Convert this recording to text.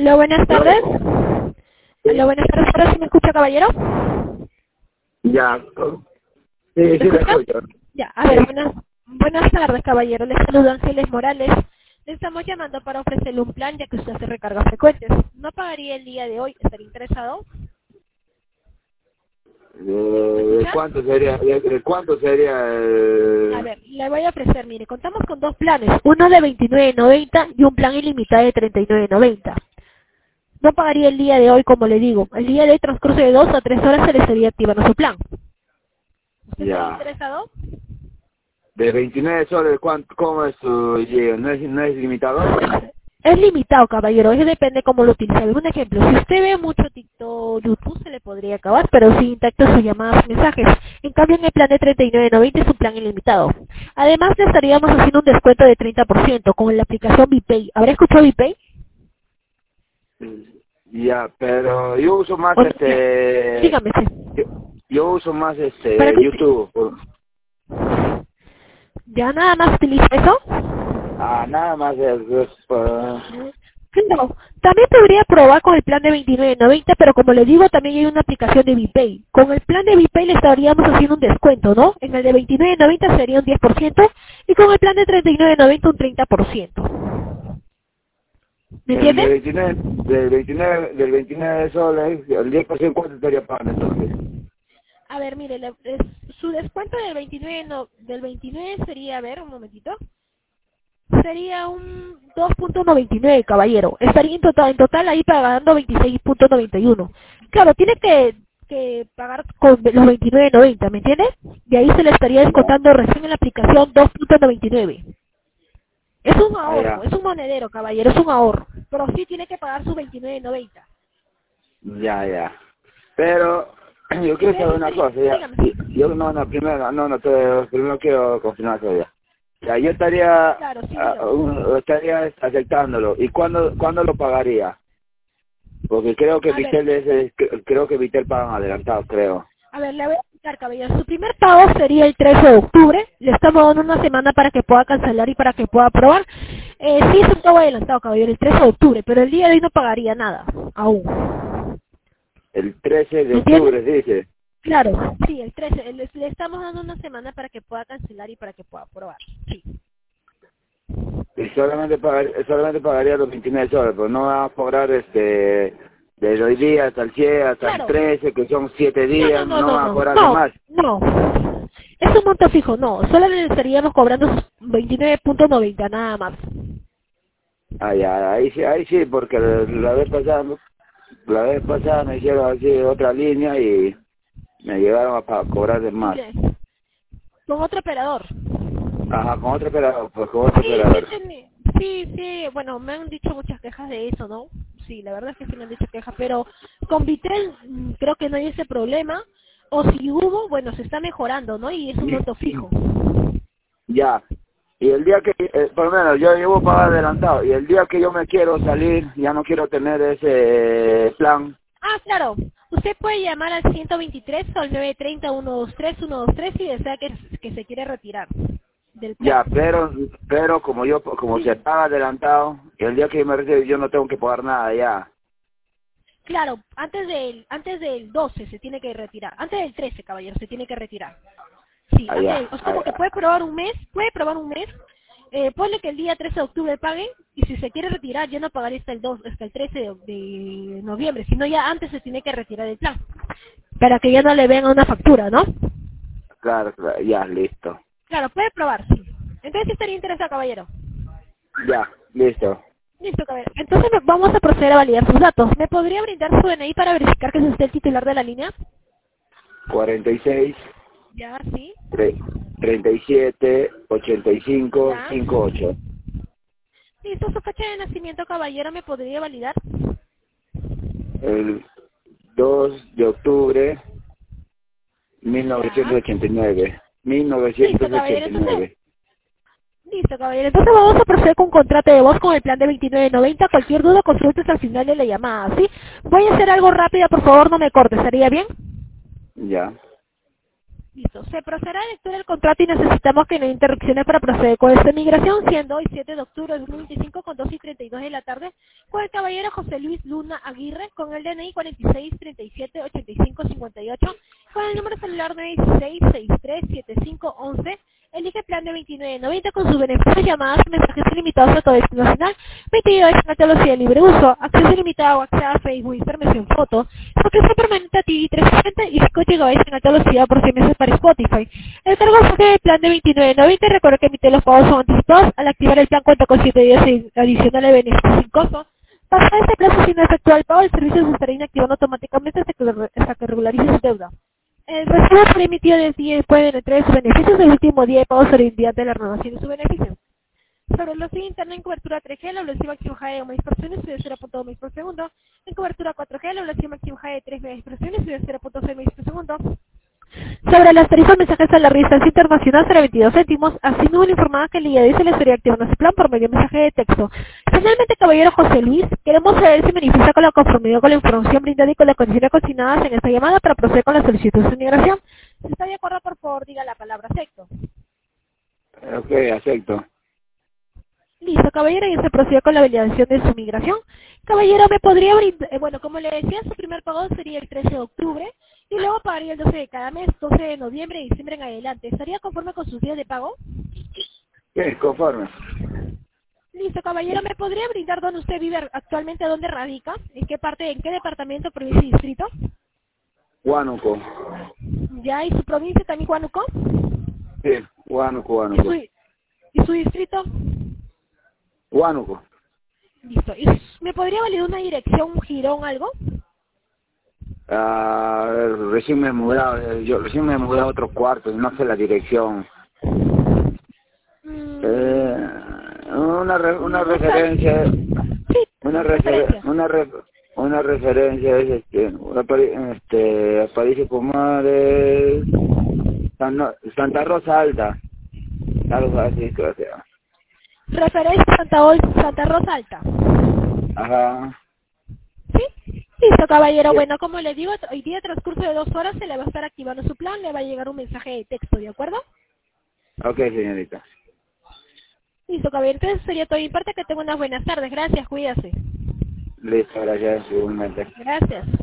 Aló, buenas tardes. Aló, buenas tardes. ¿Ahora sí me escucha, caballero? Ya, sí, ¿Me sí le escucha? escucho. Ya, a ver, buenas tardes, caballero. Les saluda Ángeles Morales. Le estamos llamando para ofrecerle un plan ya que usted hace recargas frecuentes. ¿No pagaría el día de hoy? ¿Estaría interesado? ¿Me ¿De escucha? cuánto sería, de cuánto sería A ver, le voy a ofrecer, mire, contamos con dos planes, uno de 29.90 y un plan ilimitado de 39.90. No pagaría el día de hoy, como le digo. El día de hoy, transcurso de 2 a 3 horas, se le estaría activando su plan. ¿Usted estaría ya, interesado? de 29 soles, cómo es su giro? ¿No es limitado? Es limitado, caballero, eso depende cómo lo utilice. Un ejemplo, si usted ve mucho TikTok, YouTube, se le podría acabar, pero sí intacto sus llamadas y mensajes. En cambio, en el plan de 39.90 es un plan ilimitado. Además, le estaríamos haciendo un descuento de 30% con la aplicación VPay. ¿Habrá escuchado VPay? Ya, pero yo uso más Ya. Dígame, yo, sí. yo uso más ¿Para qué YouTube. ¿Ya nada más utiliza eso? Nada más No, también podría probar con el plan de 29.90, pero como le digo, también hay una aplicación de VPay. Con el plan de VPay le estaríamos haciendo un descuento, ¿no? En el de 29.90 sería un 10% y con el plan de 39.90 un 30%. ¿Me el de entiende? 29, del 29 soles, el 10% cuánto estaría pagando entonces. A ver, mire, su descuento del 29, del 29 sería, a ver, un momentito. Sería un 2.99, caballero. Estaría en total ahí pagando 26.91. Claro, tiene que pagar con los 29.90, ¿me entiende? Y ahí se le estaría Ya, descontando recién en la aplicación 2.99. Es un ahorro, ya, es un monedero, caballero, es un ahorro. Pero sí tiene que pagar sus 29.90. ya. Pero yo quiero Entonces, saber una cosa, ya. dígame. Yo primero quiero confirmar todavía. Ya, yo estaría, Claro, sí, dígame. estaría aceptándolo. ¿Y cuándo lo pagaría? Porque creo que A ver, creo que Vitel pagan adelantado, creo. le voy a explicar, caballero. Su primer pago sería el 13 de octubre. Le estamos dando una semana para que pueda cancelar y para que pueda aprobar. Sí, es un pago adelantado, caballero, el 13 de octubre, pero el día de hoy no pagaría nada, aún. El 13 de ¿Me entiende? octubre, dice. Claro, sí, el 13. Le estamos dando una semana para que pueda cancelar y para que pueda aprobar. Sí. Y solamente pagaría los 29 soles, pero no va a cobrar desde hoy día hasta el 100, hasta el Claro. 13, que son 7 No, no, días, no, no no, va a no, cobrar de no, más. no. Es un monto fijo, no. Solo le estaríamos cobrando sus 29.90, nada más. Ya, ahí sí, porque la vez pasada me hicieron así otra línea y me llegaron a cobrar de más. Mire, con otro operador. Ajá, con otro operador, pues con otro Sí, operador. sí, bueno, me han dicho muchas quejas de eso, ¿no? Sí, la verdad es que sí me han dicho quejas, pero con Vitel creo que no hay ese problema, o si hubo, bueno, se está mejorando, ¿no? Y es un monto fijo. Ya. Y el día que, por lo menos, yo llevo pagar adelantado, y el día que yo me quiero salir, ya no quiero tener ese plan. Ah, claro, usted puede llamar al 123 o al 930-123-123 si desea que se quiere retirar del plan. Ya, pero como se paga adelantado, y el día que yo me retiro, yo no tengo que pagar nada ya. Claro, antes del 12 se tiene que retirar, antes del 13, caballero, se tiene que retirar. Sí, Allá, es como que puede probar un mes, ponle que el día 13 de octubre pague, y si se quiere retirar ya no pagaría hasta el 13 de noviembre, sino ya antes se tiene que retirar del plan, para que ya no le venga una factura, ¿no? claro, ya, listo. Claro, puede probar, sí. Entonces sí estaría interesado, caballero. Ya, listo. Listo, caballero. Entonces vamos a proceder a validar sus datos. ¿Me podría brindar su DNI para verificar que es usted el titular de la línea? 46, Ya, sí. 37, 85, Ya. 58. Listo, su fecha de nacimiento, caballero, ¿me podría validar? El 2 de octubre, Ya. 1989. Listo, caballero. Entonces, 1989. listo, caballero. Entonces vamos a proceder con un contrato de voz con el plan de 29.90. Cualquier duda, consultes al final de la llamada, ¿sí? Voy a hacer algo rápido, por favor, no me corte. ¿Estaría bien? Ya. Listo. Se procederá a la lectura del contrato y necesitamos que no haya interrupciones para proceder con esta migración, siendo hoy 7 de octubre de 2025 con 2:32 de la tarde, con el caballero José Luis Luna Aguirre, con el DNI 46378558, con el número celular 916637511, elige plan de 29.90 con sus beneficios, llamadas, mensajes ilimitados a todo destino nacional, 22 de velocidad de libre uso, acceso ilimitado a WhatsApp, Facebook, Instagram, en foto, acceso permanente a TV 360 y 5 GB en alta velocidad por 6 meses para Spotify. El cargo fue del plan de 29.90, recuerda que emite los pagos son anticipados, al activar el plan cuenta con 7 días adicionales de beneficios sin costo. Pasado este plazo, si no efectúa el pago, el servicio se estará inactivando automáticamente hasta que regularice su deuda. El recibo será emitido del día después de la entrega de sus beneficios, el último día de pago será el día de la renovación de su beneficio. Sobre el velocidad interna en cobertura 3G, la velocidad máxima de 1 MB/s es de 0.2 MB/s. En cobertura 4G, la velocidad máxima de 3 MB/s es de 0.6 MB/s. Sobre las tarifas mensajes a la distancia internacional será 22 céntimos, así mismo le informaba que el día de hoy se le estaría activando su plan por medio de mensaje de texto. Finalmente, caballero José Luis, queremos saber si manifiesta con la conformidad con la información brindada y con las condiciones consignadas en esta llamada para proceder con la solicitud de su migración. Si está de acuerdo, por favor, diga la palabra acepto. Ok, acepto. Listo, caballero, y se procede con la validación de su migración. Caballero, ¿me podría brindar? Bueno, como le decía, su primer pago sería el 13 de octubre y luego pagaría el 12 de cada mes, 12 de noviembre y diciembre en adelante. ¿Estaría conforme con sus días de pago? Sí, conforme. Listo, caballero, ¿me podría brindar dónde usted vive actualmente, dónde radica? ¿En qué parte, en qué departamento, provincia y distrito? Huánuco. ¿Ya? ¿Y su provincia también, Huánuco? Sí, Huánuco, ¿Y Huánuco. y su distrito? Huánuco. Listo. ¿Y me podría validar una dirección, un girón, algo? Recién me he mudado, yo recién me he mudado a otro cuarto y no sé la dirección. Una No sabe. referencia, Sí, una referencia. una referencia es Aparicio Pomares, Santa Rosa Alta, algo así creo que sea. Referencia Santa Rosa Alta. Ajá, ¿Sí? Listo, caballero. sí. Bueno, como le digo, hoy día, transcurso de 2 horas, se le va a estar activando su plan, le va a llegar un mensaje de texto, ¿de acuerdo? Ok, señorita. Listo, caballero. Entonces sería todo mi parte, que tenga unas buenas tardes. Gracias, cuídase. Listo, gracias, igualmente. Gracias.